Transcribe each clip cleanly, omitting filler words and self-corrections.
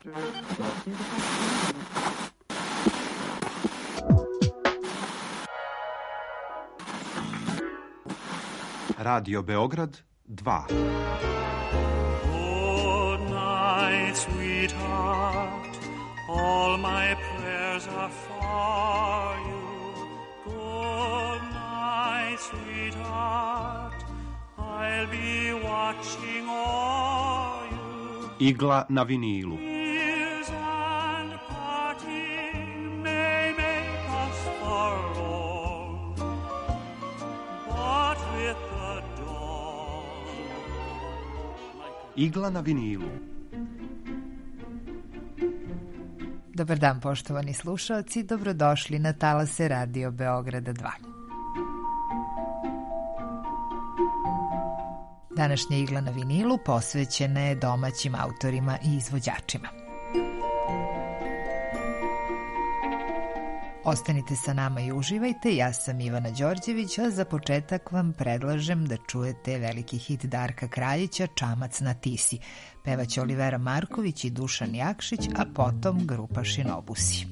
Radio Beograd 2. Good night, sweetheart. All my prayers are for you. Good night, sweetheart. I'll be watching all you. Igla na vinilu. Years and parting may make us alone, but with the dawn. Igla na vinilu. Dobar dan, poštovani slušaoci, dobrodošli na talase Radio Beograda 2. Današnja igla na vinilu posvećena je domaćim autorima i izvođačima. Ostanite sa nama i uživajte, ja sam Ivana Đorđević, a za početak vam predlažem da čujete veliki hit Darka Kraljića Čamac na Tisi. Pevaće Olivera Marković i Dušan Jakšić, a potom grupa Šinobusi.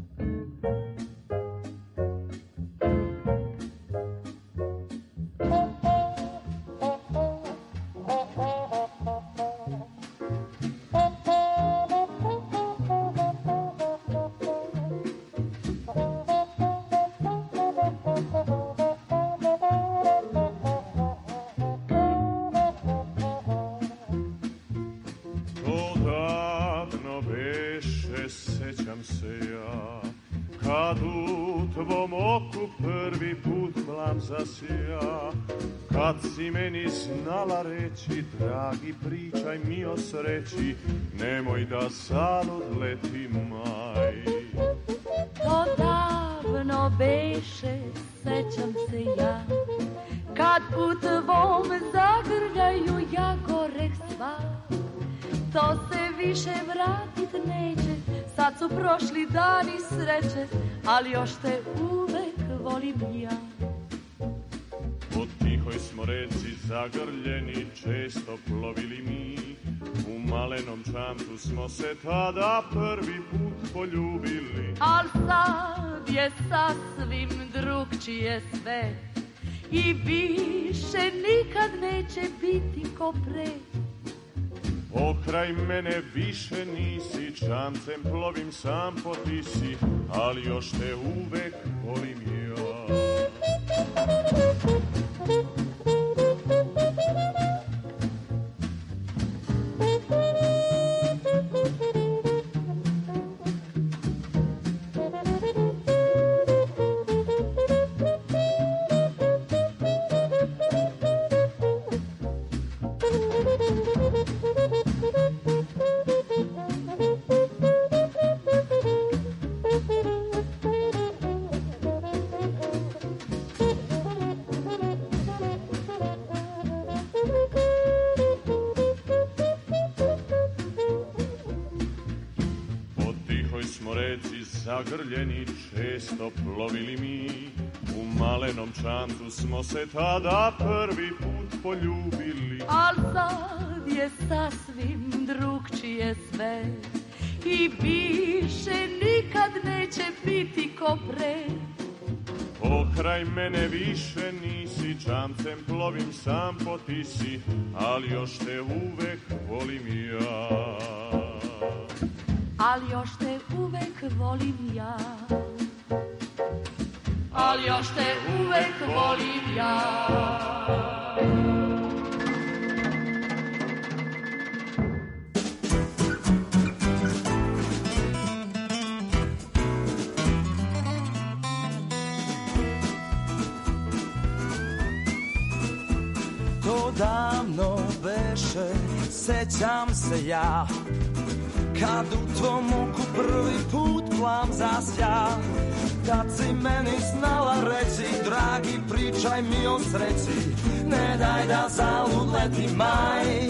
Kad si meni znala reći, dragi, pričaj mi o sreći, nemoj da zalud leti maj. To davno beše, sećam se ja, kad u tvom zagrljaju ja goreh sva. To se više vratit neće, sad su prošli dani sreće, ali još te uvek volim ja. Po tihoj smo reci zagrljeni, često plovili mi, u malenom čamcu smo se tada prvi put poljubili. Al sad je sasvim drugčije sve i više nikad neće biti ko pre. Pokraj mene više nisi, čamcem plovim sam po Tisi, ali još te uvek volim ja. Zagrljeni, često plovili mi, u malenom čamcu smo se tada prvi put poljubili. Al sad je sasvim drugčije sve i više nikad neće biti ko pre. Pokraj mene više nisi, čamcem plovim sam po Tisi, ali još te uvek volim ja. Ali još te uvek volim ja. Ali još te uvek volim ja. To davno beše, sećam se ja, kad u tvom oku prvi put plam zasja. Kad si meni znala reći, dragi, pričaj mi o sreći, ne daj da zalud leti maj.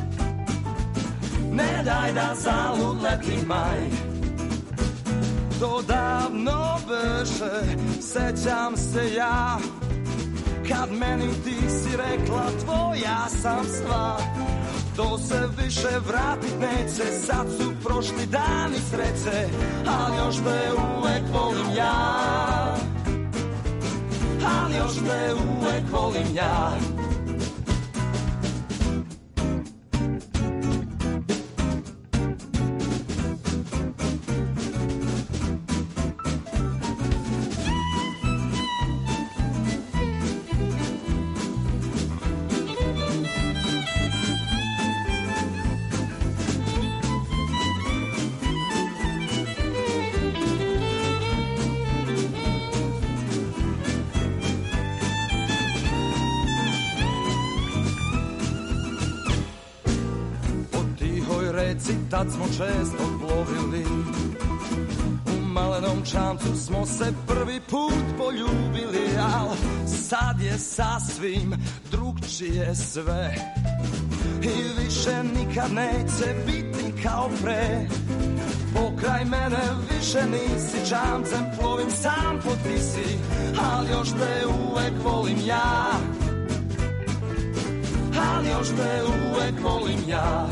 Ne daj da zalud leti maj. To davno beše, sećam se ja, kad meni ti si rekla, tvoja sam sva. To se više vratit neće, sad su prošli dani sreće, ali još te uvek volim ja. Ali još te uvek volim ja. Tad smo često plovili, u malenom čamcu smo se prvi put poljubili, al sad je sasvim drugčije sve i više nikad neće biti kao pre. Pokraj mene više nisi, čamcem plovim sam po Tisi, ali još te uvek volim ja. Ali još te uvek volim ja.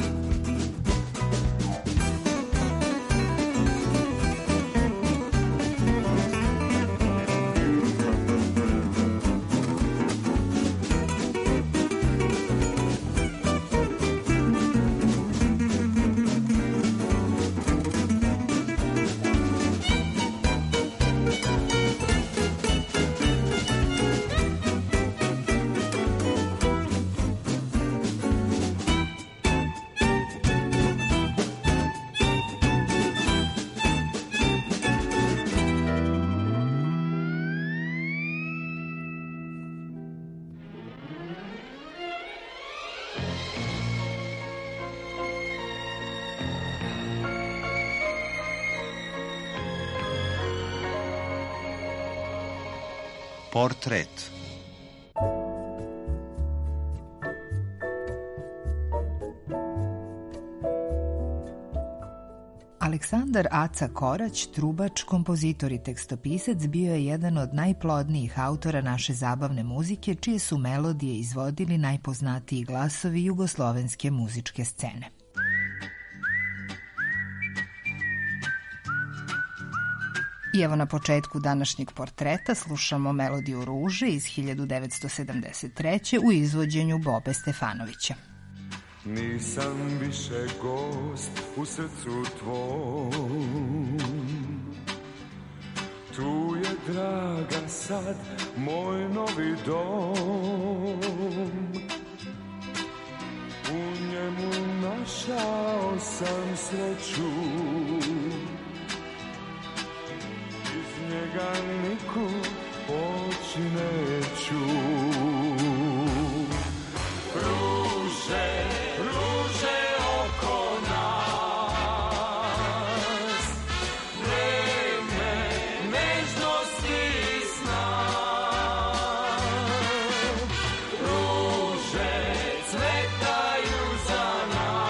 Portret. Aleksandar Aca Korać, trubač, kompozitor i tekstopisac, bio je jedan od najplodnijih autora naše zabavne muzike, čije su melodije izvodili najpoznatiji glasovi jugoslovenske muzičke scene. I evo na početku današnjeg portreta slušamo melodiju Ruže iz 1973. u izvođenju Bobe Stefanovića. Nisam više gost u srcu tvom, tu je draga sad moj novi dom, u njemu našao sam sreću, iz njega nikud poći neću. Ruže, ruže oko nas, vreme nežnosti i sna. Ruže cvetaju za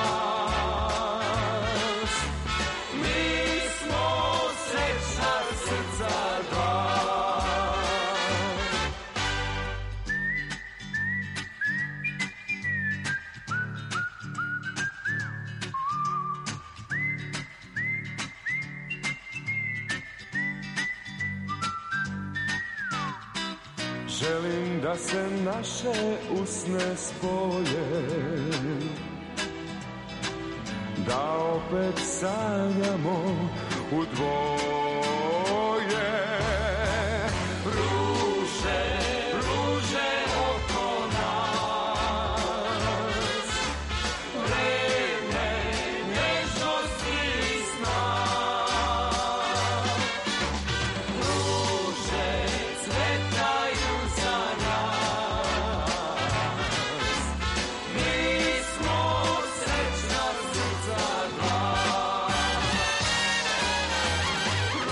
nas, mi smo srećna srca dva. Želim da se naše usne spoje, da opet sanjamo u dvoje. Ruže, ruže oko nas, vreme nežnosti i sna. Ruže cvetaju za nas, mi smo srećna srca dva.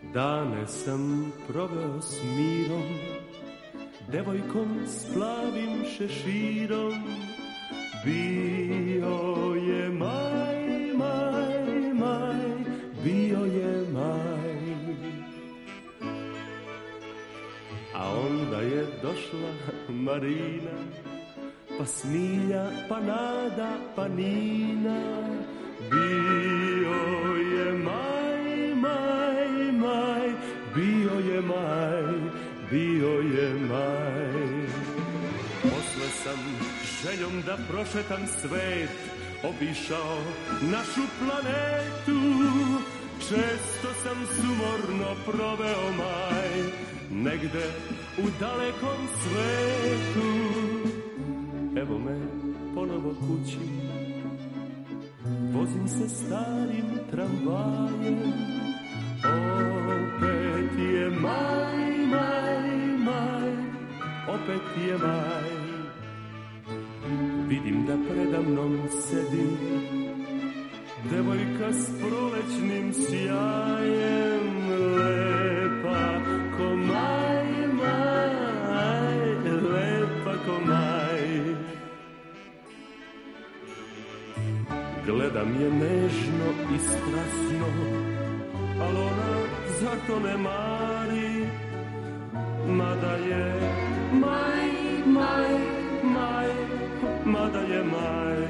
Dane sam proveo s mirom, devojkom s plavim šeširom. Bio je maj, maj, maj, bio je maj. A onda je došla Marina, pa Smilja, pa Nada, pa Nina. Bio je maj, maj, maj, bio je maj, bio je maj. Posle sam željom da prošetam svet obišao našu planetu. Često sam sumorno proveo maj negde u dalekom svetu. Evo me ponovo kući, vozim se starim tramvajem. Opet je maj, maj, maj, opet je maj. Vidim da preda mnom sedi devojka s prolećnim sjajem, lepa ko maj, maj, lepa ko maj. Gledam je nežno i strasno, al ona za to ne mari, mada je maj, maj, maj, mada je maj.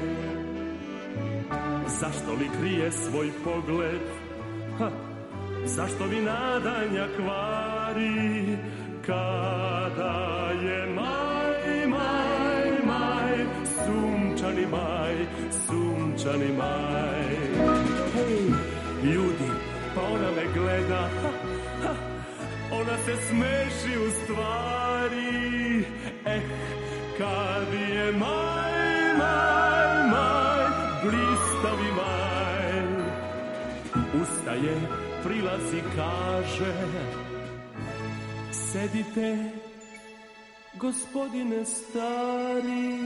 Zašto li krije svoj pogled? Ha, zašto vi nadanja kvari? Kada je maj, maj, maj, sunčani maj, sunčani maj. Hej, ljudi, pa ona me gleda, ha, ha, ona se smeši u stvari. Kad je maj, maj, maj, blistavi maj. Ustaje, prilazi, kaže: sedite, gospodine stari.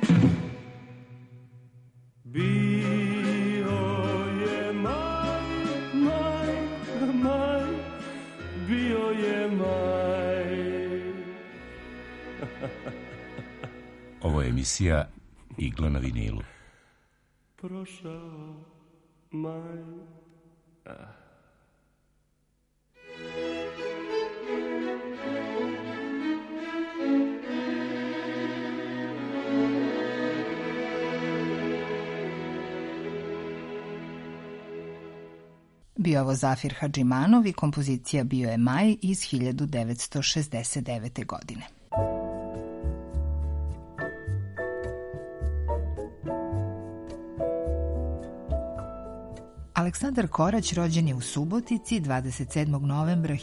Bio je maj, maj, maj, bio je maj. Ovo je emisija Igla na vinilu. Prošao maj. Bio ovo Zafir Hadžimanov i kompozicija Bio je maj iz 1969. godine. Aleksandar Korać rođen je u Subotici 27. novembra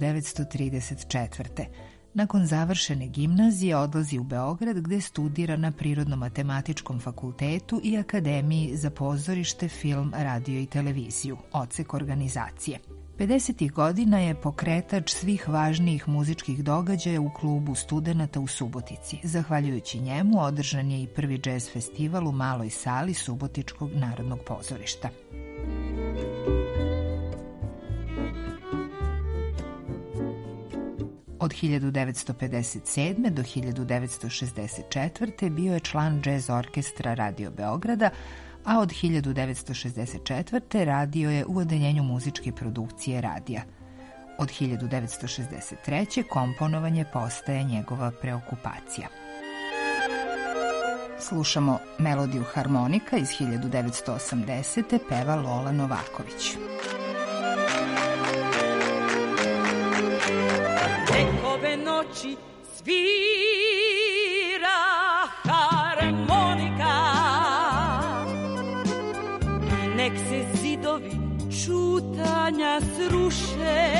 1934. Nakon završene gimnazije odlazi u Beograd gde studira na Prirodno-matematičkom fakultetu i Akademiji za pozorište, film, radio i televiziju, odsek organizacije. 50. godina je pokretač svih važnijih muzičkih događaja u klubu studenata u Subotici. Zahvaljujući njemu održan je i prvi džez festival u maloj sali Subotičkog narodnog pozorišta. Od 1957. do 1964. bio je član džez orkestra Radio Beograda, a od 1964. radio je u odeljenju muzičke produkcije radija. Od 1963. komponovanje postaje njegova preokupacija. Slušamo melodiju harmonika iz 1980. peva Lola Novaković. Ove noći svira harmonika i nek se zidovi čutanja sruše,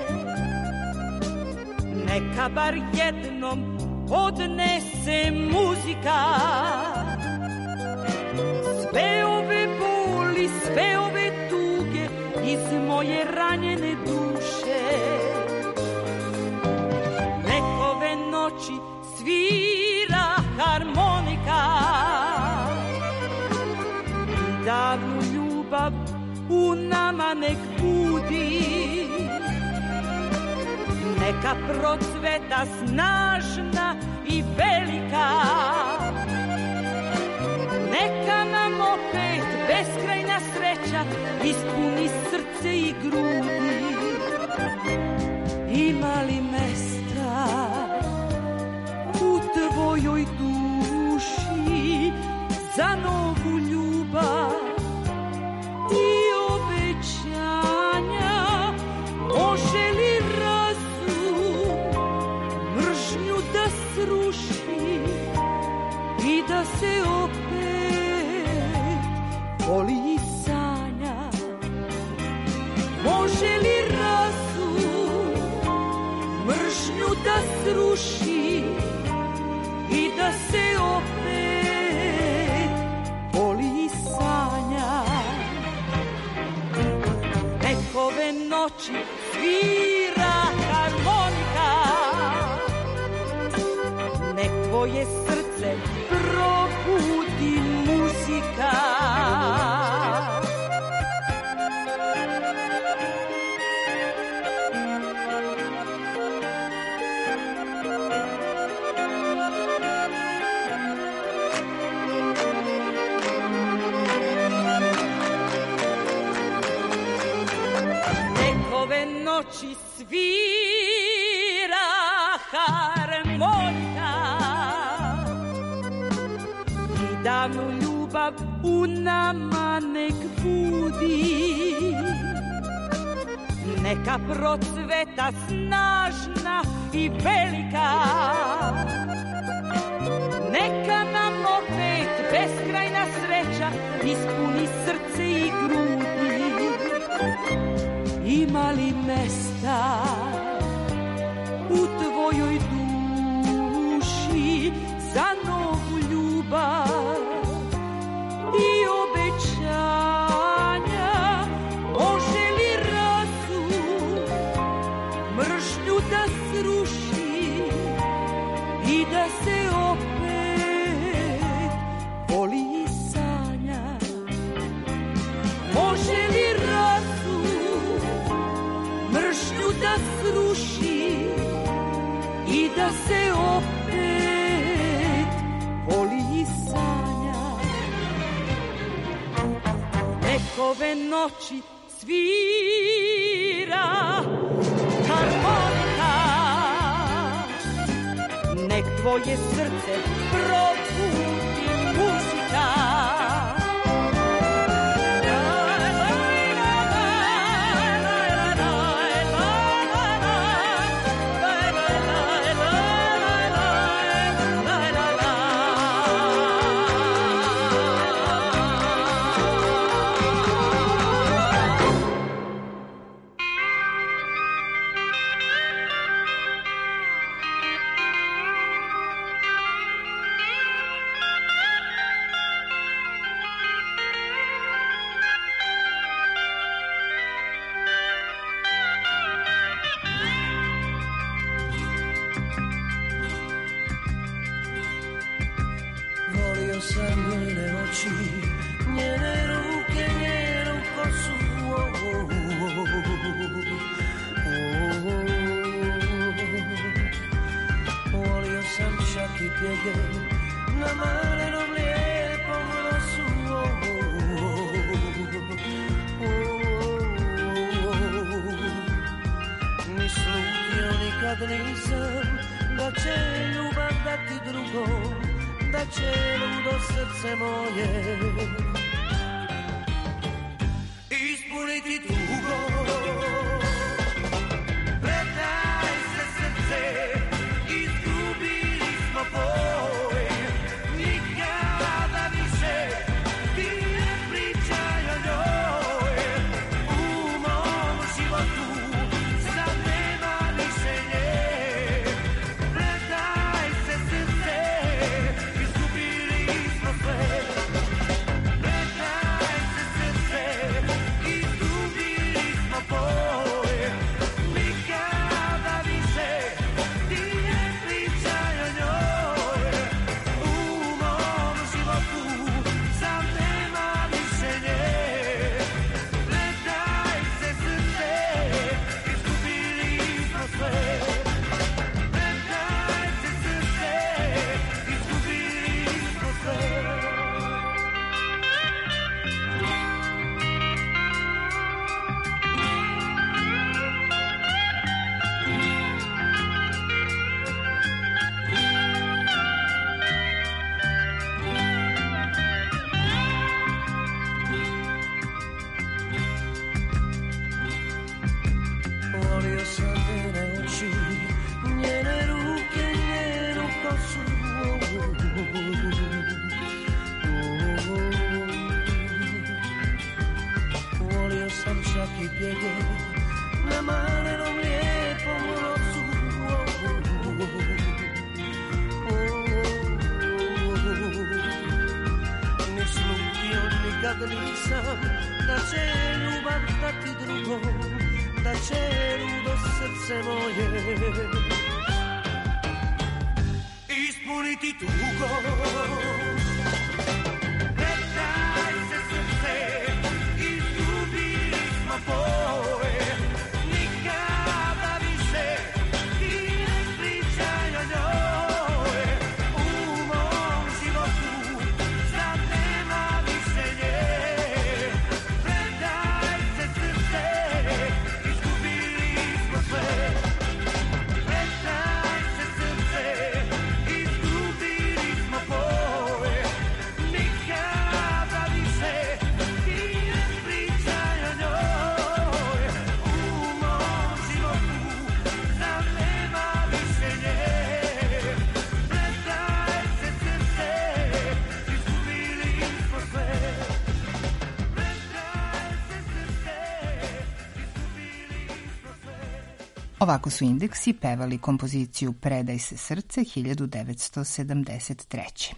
neka bar jednom odnese muzika sve ove boli, sve ove tuge iz moje ranjene duše. Svira harmonika i davnu ljubav u nama nek budi, neka procveta snažna i velika. Neka nam opet beskrajna sreća ispuni srce i grudi. Ima li mesta u tvojoj duši za novu ljubav i obećanja? Može li razum mržnju da sruši i da se opet voli i sanja? Može li razum mržnju da sruši i da se opet voli i sanja? Nek ove noći svira harmonika, nek tvoje srce probudi muzika. Noći svira harmonika i davnu ljubav u nama nek budi. Neka procveta snažna i velika. Neka nam opet beskrajna sreća ispuni srce i grudi. Ima li mesta u tvojoj duši za novu ljubav i obećanja? Može li razum mržnju da sruši i da se opet voli i sanja? Može li razum mržnju da sruši i da se opet voli i sanja? Nek ove noći svira harmonika, nek tvoje srce probudi muzika. Izgubili nikad nisam, da će ljubav dati drugom, da će ludo srce moje ispuniti tugom. Predaj se srce, izgubili smo boje, nikada više ti ne pričaj o njoj. U mom životu sad nema više nje. Predaj se srce, izgubili smo sve. Predaj se srce, izgubili smo boje, nikada više ti ne pričaj o njoj. U mom životu sad nema više nje. Predaj se srce, izgubili smo sve. Predaj se srce, izgubili smo sve. Ovako su Indeksi pevali kompoziciju Predaj se srce 1973.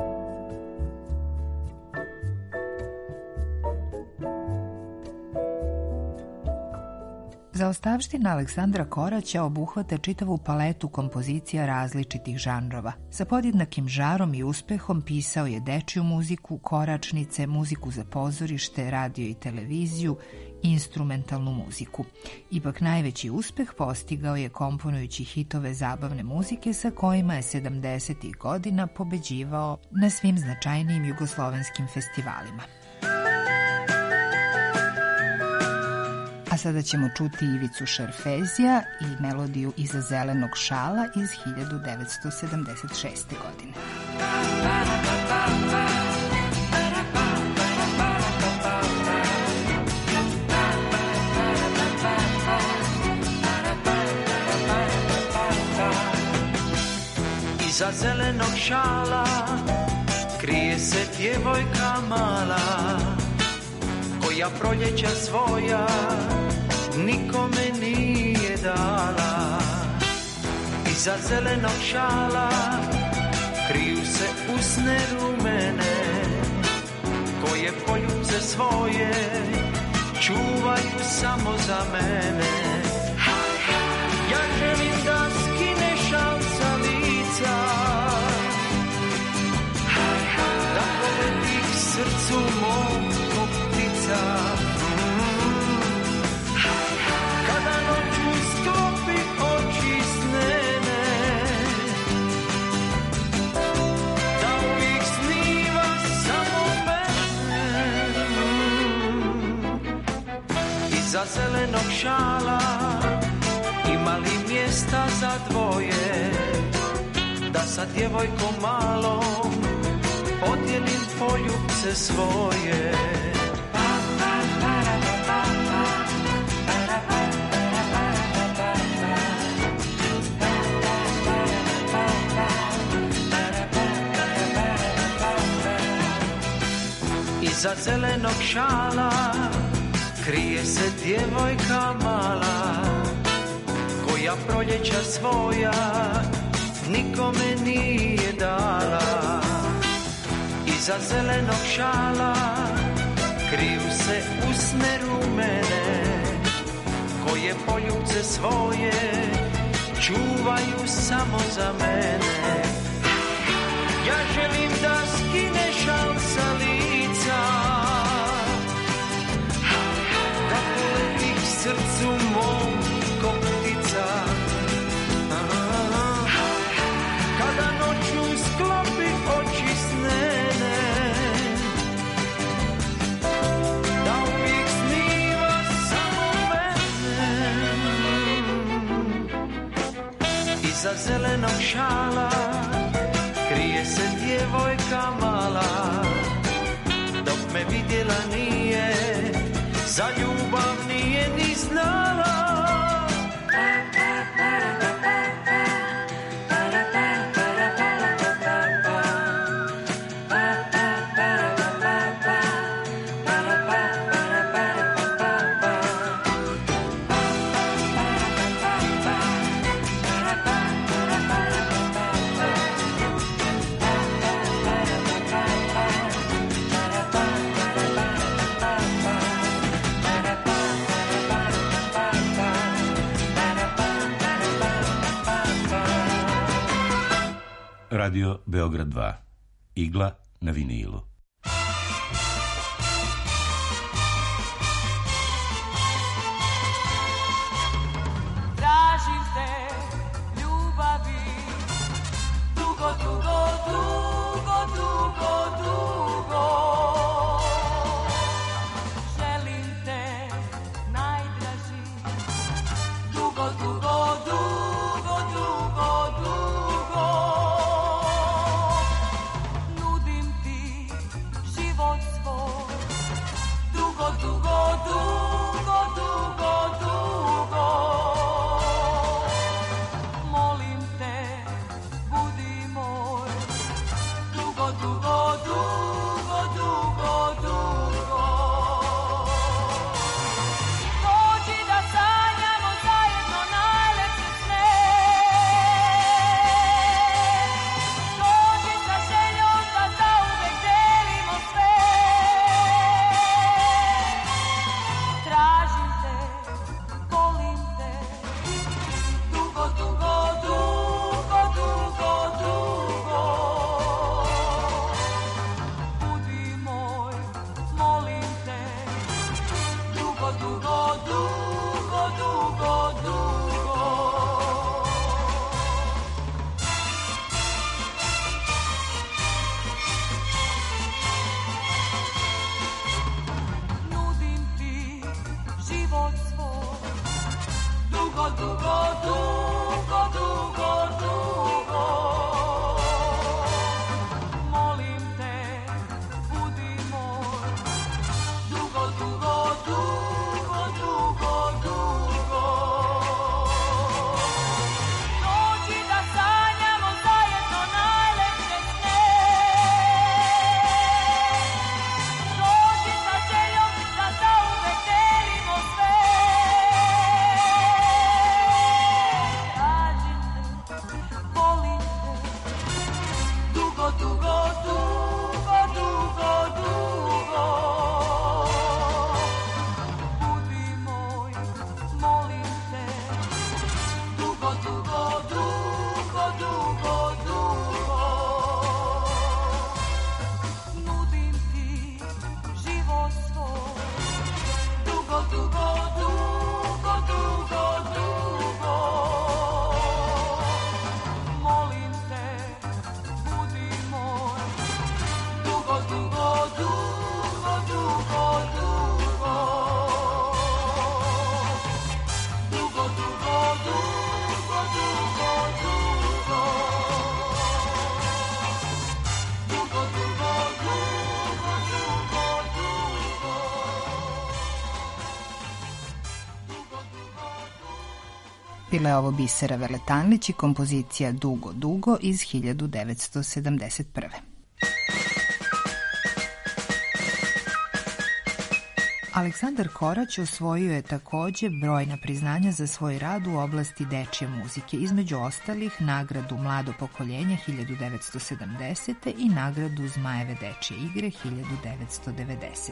Zaostavština Aleksandra Koraća obuhvata čitavu paletu kompozicija različitih žanrova. Sa podjednakim žarom i uspehom pisao je dečiju muziku, koračnice, muziku za pozorište, radio i televiziju, instrumentalnu muziku. Ipak najveći uspeh postigao je komponujući hitove zabavne muzike sa kojima je 70. godina pobeđivao na svim značajnijim jugoslovenskim festivalima. A sada ćemo čuti Ivicu Šerfezija i melodiju Iza zelenog šala iz 1976. godine. Iza zelenog šala krije se djevojka mala, koja proljeća svoja nikome nije dala. Iza zelenog šala kriju se usne rumene, koje poljubce svoje čuvaju samo za mene. Ja želim da skine šal sa lica, da poleti k srcu mom ko ptica. Kada noću sklopi oči snene, da uvijek sniva samo mene. Iza zelenog šala ima li mjesta za dvoje, da sa djevojkom malom podijelim poljubce svoje. Iza zelenog šala krije se djevojka mala, koja proljeća svoja nikome nije dala. Iza zelenog šala kriju se usne rumene, koje poljubce svoje čuvaju samo za mene. Ja želim da skine šal sa lica, da poleti k srcu mom ko ptica. Kada noću sklopi oči snene, da uvijek sniva samo mene. Iza zelenog šala krije se djevojka mala, dok me vidjela nije, za ljubav nije ni znala. Radio Beograd 2. Igla na vinilu. Tražim te ljubavi, dugo, dugo, dugo, dugo, dugo. Želim te, najdraži, dugo, dugo, dugo, dugo, dugo. Nudim ti život svoj, dugo, dugo, dugo, dugo, dugo. Molim te, budi moj, dugo, dugo, dugo, dugo, dugo. Dođi da sanjamo zajedno najlepše sne. Dođi sa željom da zauvek delimo sve. Tražim te, volim te, dugo, dugo, dugo, dugo, dugo. Budi moj, molim te, dugo, dugo, dugo, dugo, dugo. Nudim ti život svoj, dugo, dugo, dugo, dugo, dugo. Molim te, budi moj, dugo, dugo, dugo, dugo, dugo. Dođi da sanjamo zajedno najlepše sne. Dođi sa željom da zauvek delimo sve. Tražim te, volim te, dugo, dugo, dugo, dugo, dugo. Budi moj, molim te, dugo, dugo, dugo, dugo, dugo. Nudim ti život svoj, dugo, dugo, dugo, dugo, dugo. Molim te, budi moj, dugo, dugo, dugo, dugo, dugo. Dugo, dugo, dugo, dugo, dugo. Dugo, dugo, dugo, dugo, dugo. Bila je ovo Bisera Veletanlić i kompozicija Dugo, dugo iz 1971. Aleksandar Korać osvojio je takođe brojna priznanja za svoj rad u oblasti dečje muzike, između ostalih nagradu Mlado pokoljenje 1970. i nagradu Zmajeve dečje igre 1990.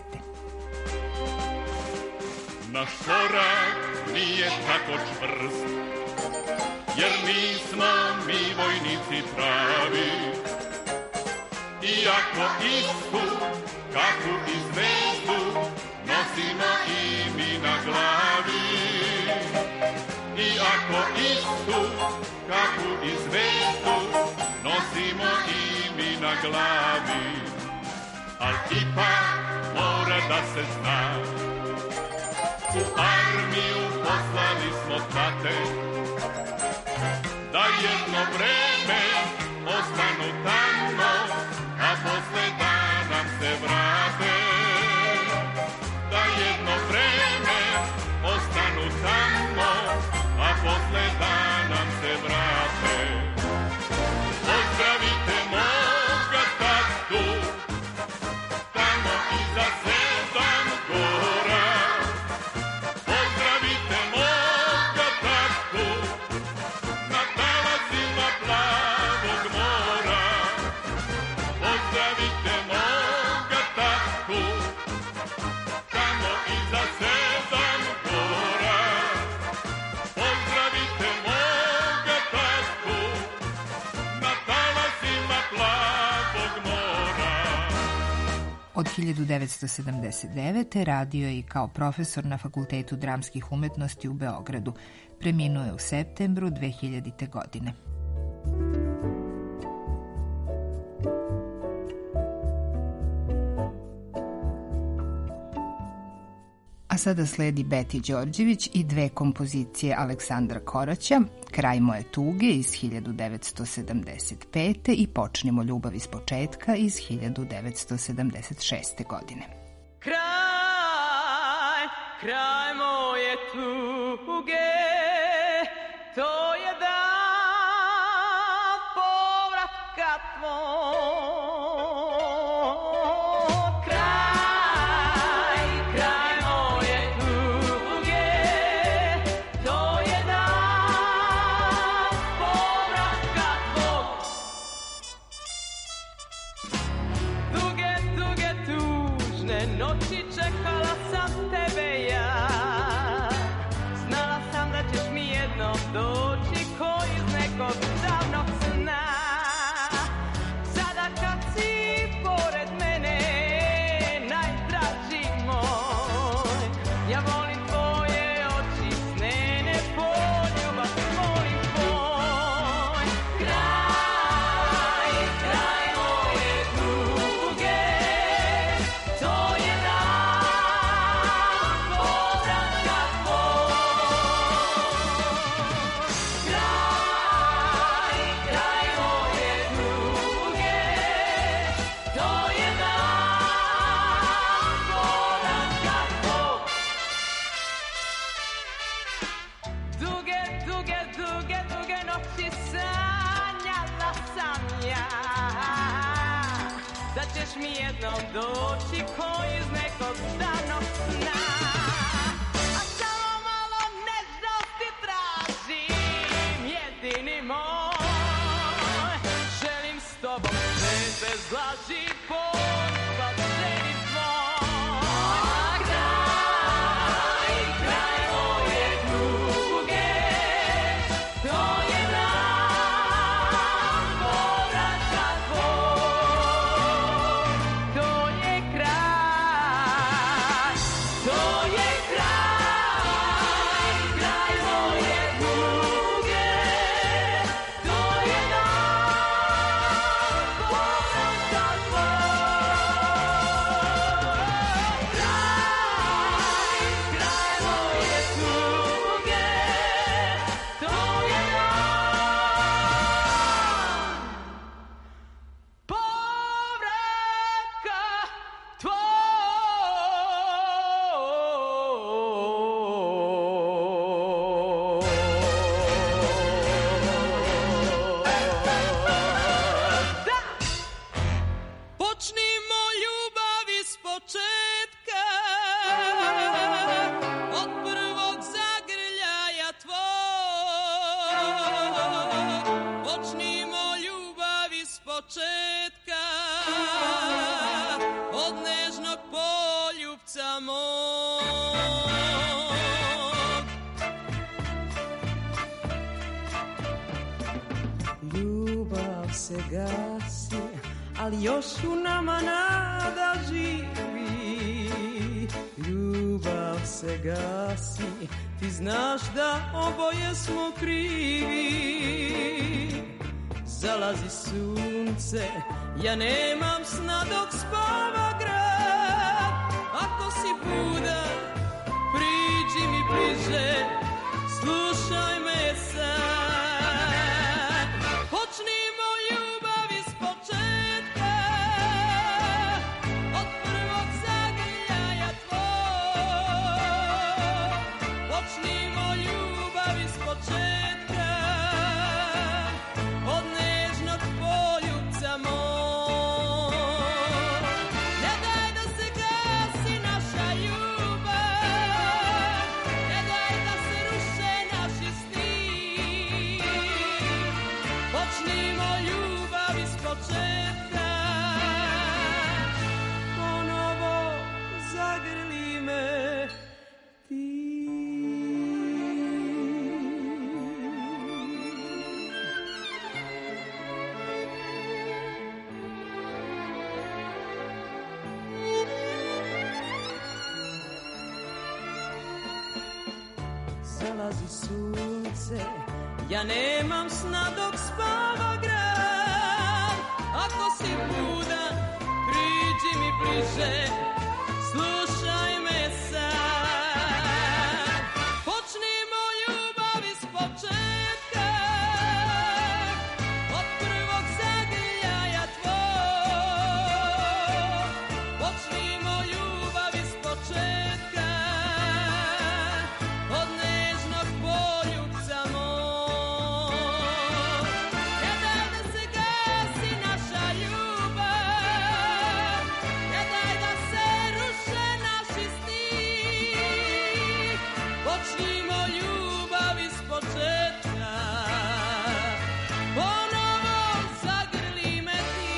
Naš korak nije tako čvrst, jer nismo mi vojnici pravi. Iako istu kapu i zvezdu nosimo i mi na glavi. Iako istu kapu i zvezdu nosimo i mi na glavi. Al ipak mora da se zna, u armiju poslani smo tate, da jedno vreme ostanu tamo, a posle da nam se vrate. Da jedno vreme ostanu tamo, a posle da nam se vrate. Pozdravite moga tatu, tamo iza 7 gora. Pozdravite moga tatu, na talasima plavog mora. Od 1979. radio je i kao profesor na Fakultetu dramskih umetnosti u Beogradu. Preminuo je u septembru 2000. godine. A sada sledi Beti Đorđević i dve kompozicije Aleksandra Koraća, Kraj moje tuge iz 1975. i Počnimo ljubav iz početka iz 1976. godine. Kraj moje tuge, to je dan povratka tvoj. Doći ko iz nekog davnog sna, a samo malo nežnosti tražim, jedini moj. Želim s tobom sve bez laži, poslati ženi tvoj. Kraj moje tuge, to je dan povratka tvoj. Se gasi, ali još u nama nada živi. Ljubav se gasi, ti znaš da oboje smo krivi. Zalazi sunce, ja nemam sna dok spava grad. Ako si budan, priđi mi bliže, slušaj me sad. Počnimo ljubav iz početka, od prvog zagrljaja tvoj. Počnimo ljubav iz početka, od nežnog poljubca moj. Ne daj da se gasi naša ljubav, ne daj da se ruše naši sni. zalazi sunce, ja nemam sna dok spava grad. Ako si budan, priđi mi bliže, slušaj me sad. Počnimo ljubav iz početka, od prvog zagrljaja tvog. Počnimo ljubav iz početka, od nežnog poljubca mog. Ne daj da se gasi naša ljubav, ne daj da se ruše naši sni. Počnimo ljubav iz početka, ponovo zagrli me ti.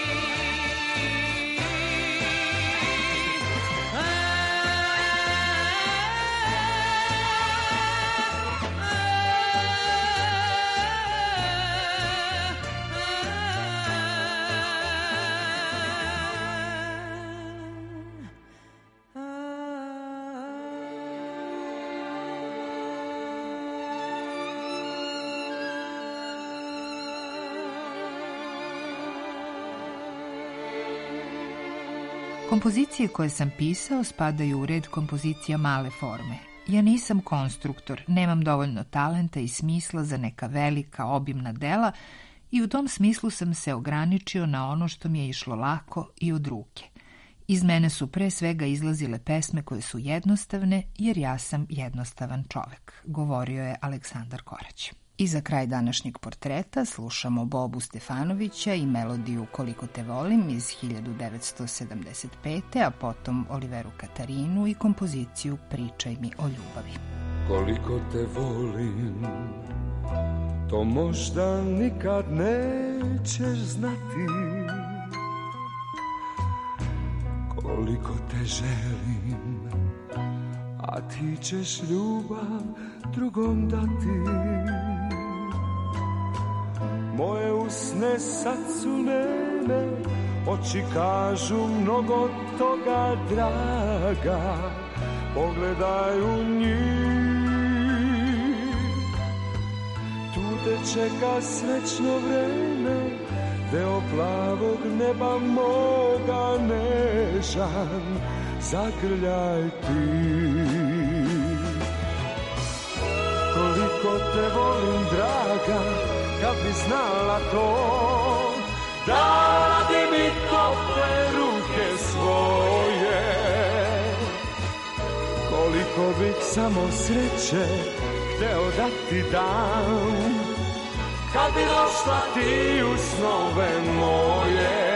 Kompozicije koje sam pisao spadaju u red kompozicija male forme. Ja nisam konstruktor, nemam dovoljno talenta i smisla za neka velika, obimna dela i u tom smislu sam se ograničio na ono što mi je išlo lako i od ruke. Iz mene su pre svega izlazile pesme koje su jednostavne, jer ja sam jednostavan čovek, govorio je Aleksandar Korać. I za kraj današnjeg portreta slušamo Bobu Stefanovića i melodiju Koliko te volim iz 1975. a potom Oliveru Katarinu i kompoziciju Pričaj mi o ljubavi. Koliko te volim, to možda nikad nećeš znati. Koliko te želim, a ti ćeš ljubav drugom dati. Moje usne sad su neme, oči kažu mnogo toga draga. Pogledaj u njih, tu te čeka srećno vreme, deo plavog neba moga nežan, zagrljaj ti. Koliko te volim, draga, kad bi znala to, dala mi tople ruke svoje. Koliko bih samo sreće hteo da ti dam, kad bi došla ti u snove moje.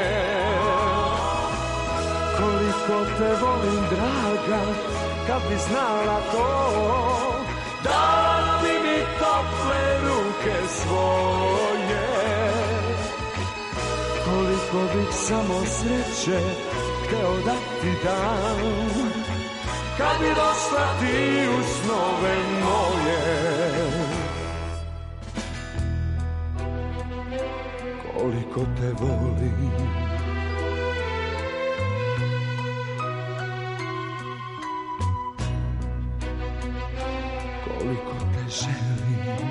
Koliko te volim, draga, kad bi znala to, dala bi mi tople ruke svoje. Koliko bih samo sreće hteo da ti dam, kad bi došla ti u snove moje. Koliko te volim, koliko te želim.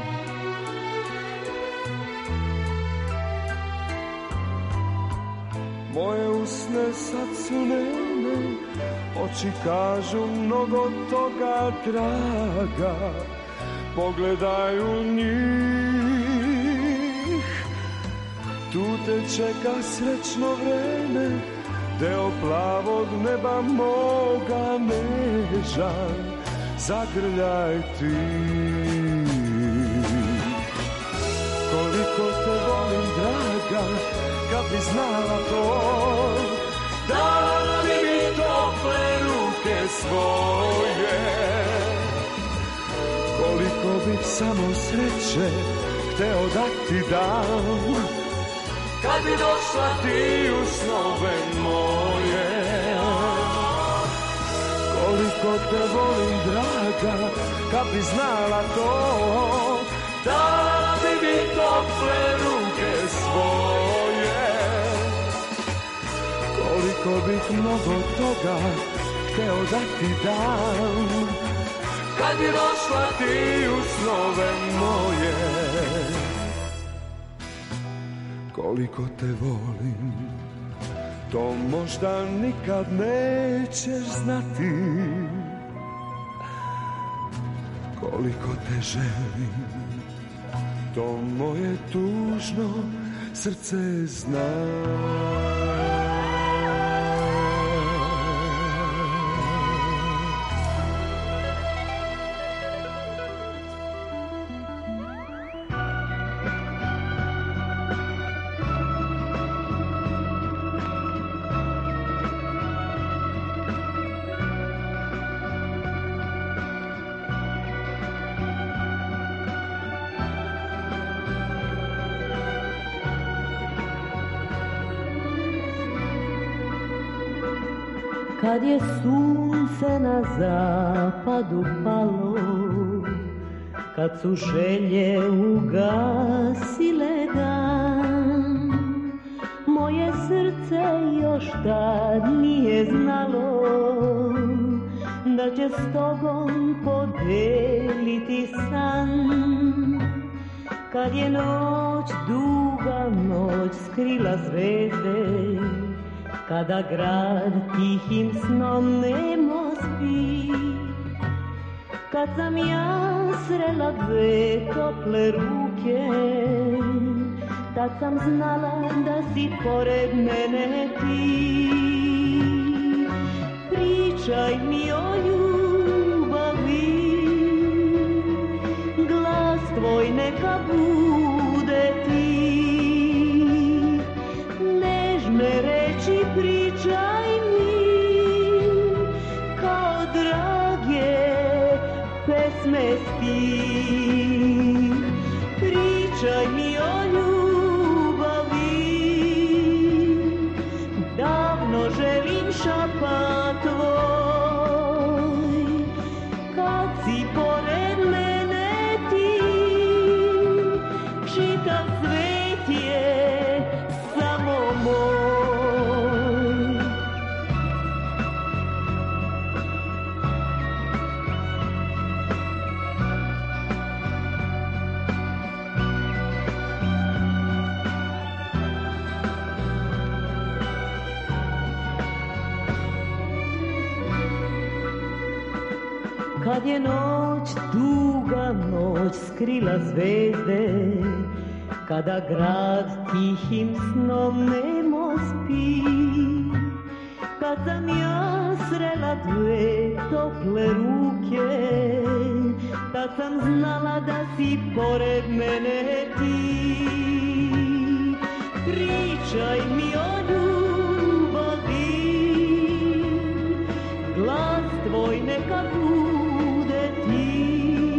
Moje usne sad su neme, oči kažu mnogo toga draga. Pogledaj u njih, tu te čeka srećno vreme, deo plavog neba moga nežan, zagrljaj ti. Koliko te volim, draga, kad bi znala to, dala bi mi tople ruke svoje. Koliko bih samo sreće hteo da ti dam, kad bi došla ti u snove moje. Koliko te volim, draga, kad bi znala to, dala bi mi tople ruke svoje. Koliko bih mnogo toga hteo da ti dam, kad bi došla ti u snove moje. Koliko te volim, to možda nikad nećeš znati. Koliko te želim, to moje tužno srce zna. Kad je sunce na zapadu palo, kad su želje ugasile dan, moje srce još tad nije znalo da će s tobom podeliti san. Kad je noć, duga noć, skrila zvezde, kada grad tihim snom nemo spi, kad sam ja srela dve tople ruke, tad sam znala da si pored mene ti. Pričaj mi o ljubavi, glas tvoj neka bude ti. Nežne reči pričaj mi, kao drage pesme stih. Pričaj mi o ljubavi, davno želim šapat tvoj. Kad si pored mene ti, čitav svet je samo moj. Kad je noć, duga noć, skrila zvezde, kada grad tihim snom nemo spi, kad sam ja srela dve tople ruke, tad sam znala da si pored mene ti. Pričaj mi o ljubavi, glas tvoj neka bude ti.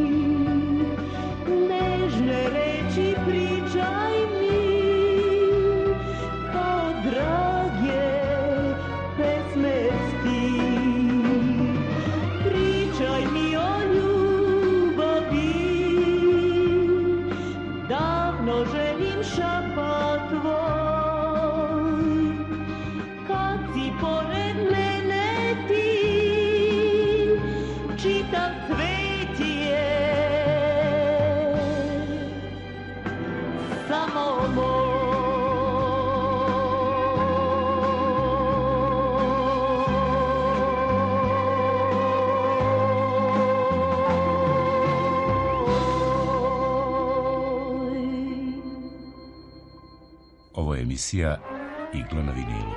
Nežne reči pričaj mi, kao drage pesme stih. Pričaj mi o ljubavi, davno želim šapat tvoj. Kad si pored mene ti, čitav svet je samo moj. Ovo je emisija Igla na vinilu.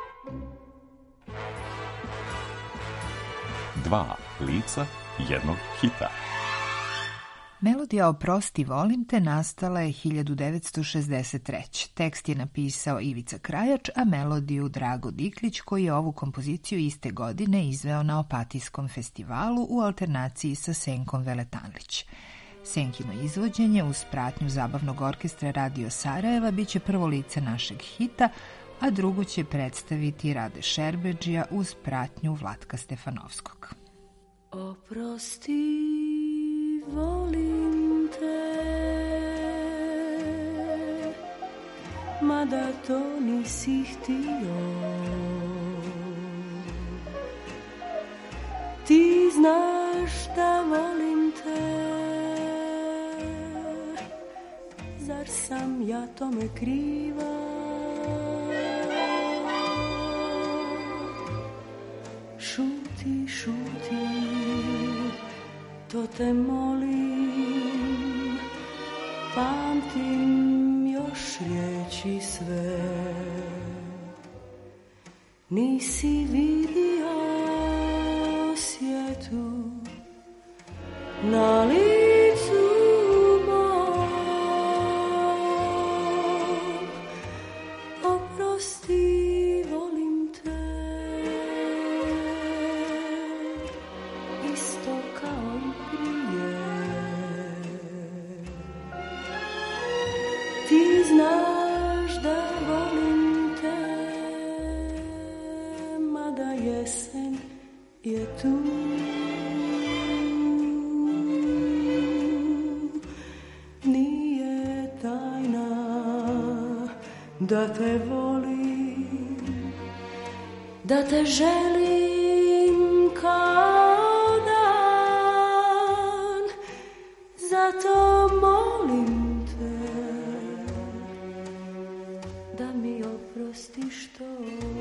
2 lica jednog hita. Melodija Oprosti volim te nastala je 1963. Tekst je napisao Ivica Krajač, a melodiju Drago Diklić, koji je ovu kompoziciju iste godine izveo na Opatijskom festivalu u alternaciji sa Senkom Veletanlić. Senkino izvođenje uz pratnju zabavnog orkestra Radio Sarajeva biće prvo lice našeg hita, a drugo će predstaviti Rade Šerbedžija uz pratnju Vlatka Stefanovskog. Oprosti, volim te, mada to nisi htio. Ti znaš znaš da volim te, zar sam ja tome kriva? Šuti, šuti, to te molim, pamtim još riječi sve. Nisi vidio svijetu na licu mom, oprosti, volim te, isto kao i prije. Ti znaš da volim te, mada jesen je tu. Nije tajna da te volim, da te želim kao dan, zato molim te da mi oprostiš to.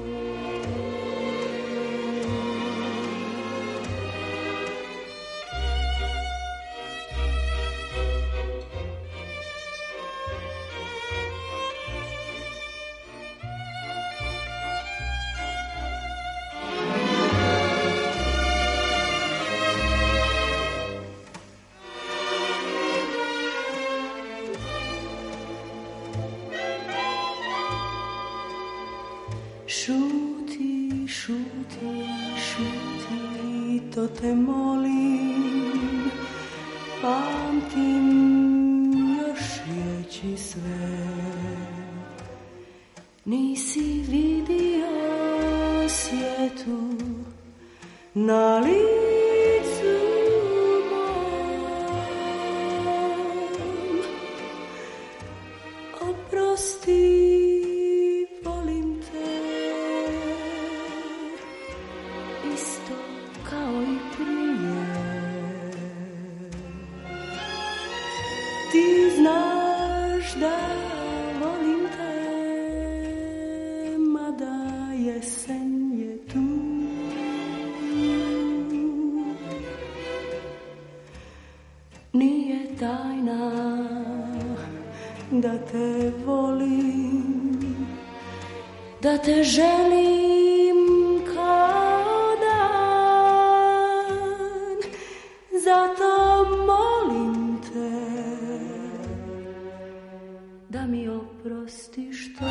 Šuti, šuti, šuti, to te molim, pamtim još riječi sve. Nisi vidio svijetu na licu mom, oprosti, ti znaš da volim te, mada jesen je tu. Nije tajna da te volim, da te želim kao dan, zato molim te da mi oprostiš to.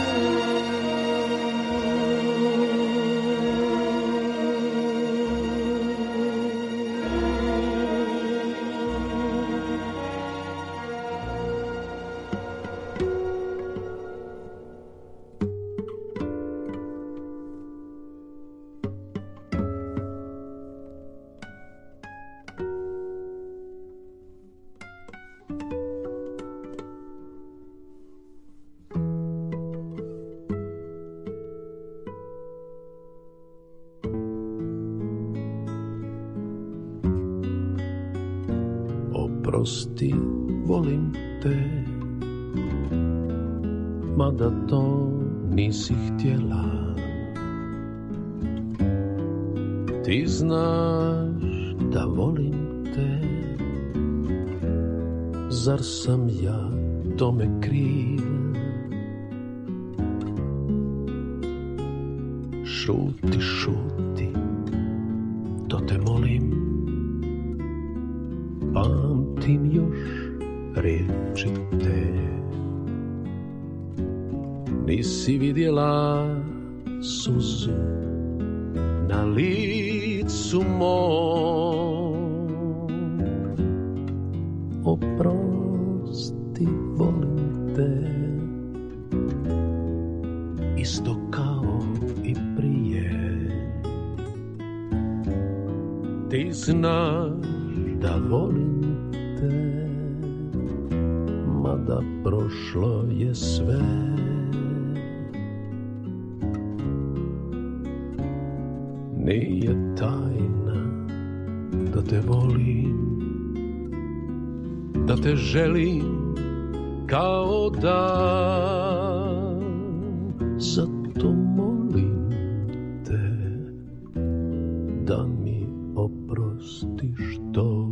Oprosti, volim te, mada to nisi htjela. Ti znaš da volim te, zar sam ja tome kriv? Šuti, šuti, to te molim, pamtim još riječi te. Nisi vidjela suzu na licu mom, oprosti, volim te, isto kao i prije. Ti znaš da volim te, mada prošlo je sve. Nije tajna da te volim, da te želim kao da. Zato molim te da mi oprostiš to.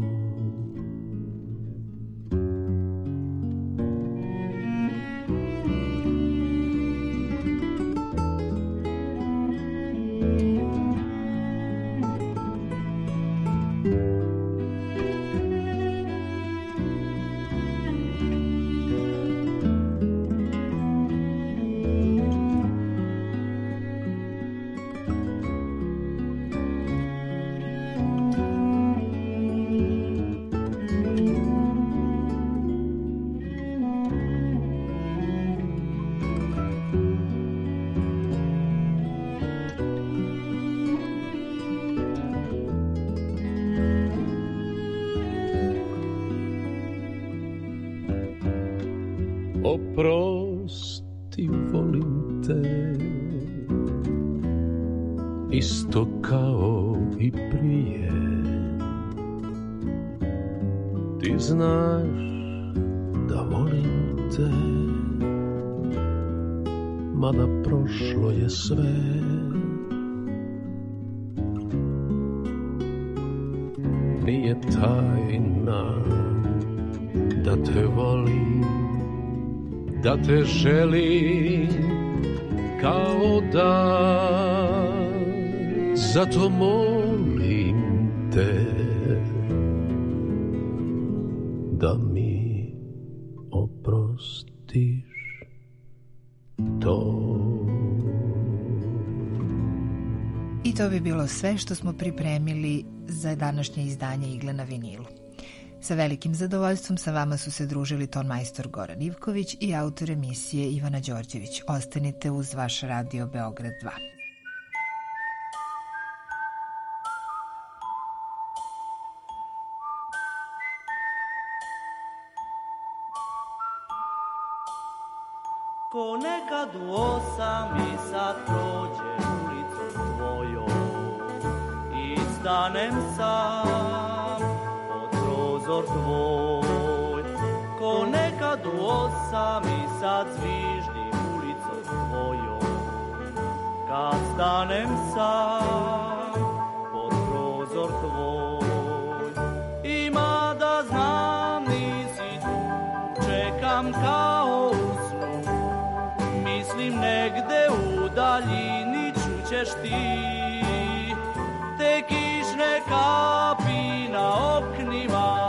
Oprosti, volim te, isto kao i prije. Ti znaš da volim te, mada prošlo je sve. Nije tajna da te volim, da te želim kao da. Zato molim te da mi oprostiš to. I to bi bilo sve što smo pripremili za današnje izdanje Igle na vinilu. Sa velikim zadovoljstvom sa vama su se družili tonmajstor Goran Ivković i autor emisije Ivana Đorđević. Ostanite uz vaš radio Beograd 2. Ko nekad u 8 i sad prođe ulicom tvojom i stanem sam pod prozor tvoj. Ko nekad u 8 i sad zviždim ulicom tvojom kad stanem sam pod prozor tvoj. Ima da znam nisi tu, čekam kao u snu, mislim negde u daljini čućeš ti te kišne kapi na oknima.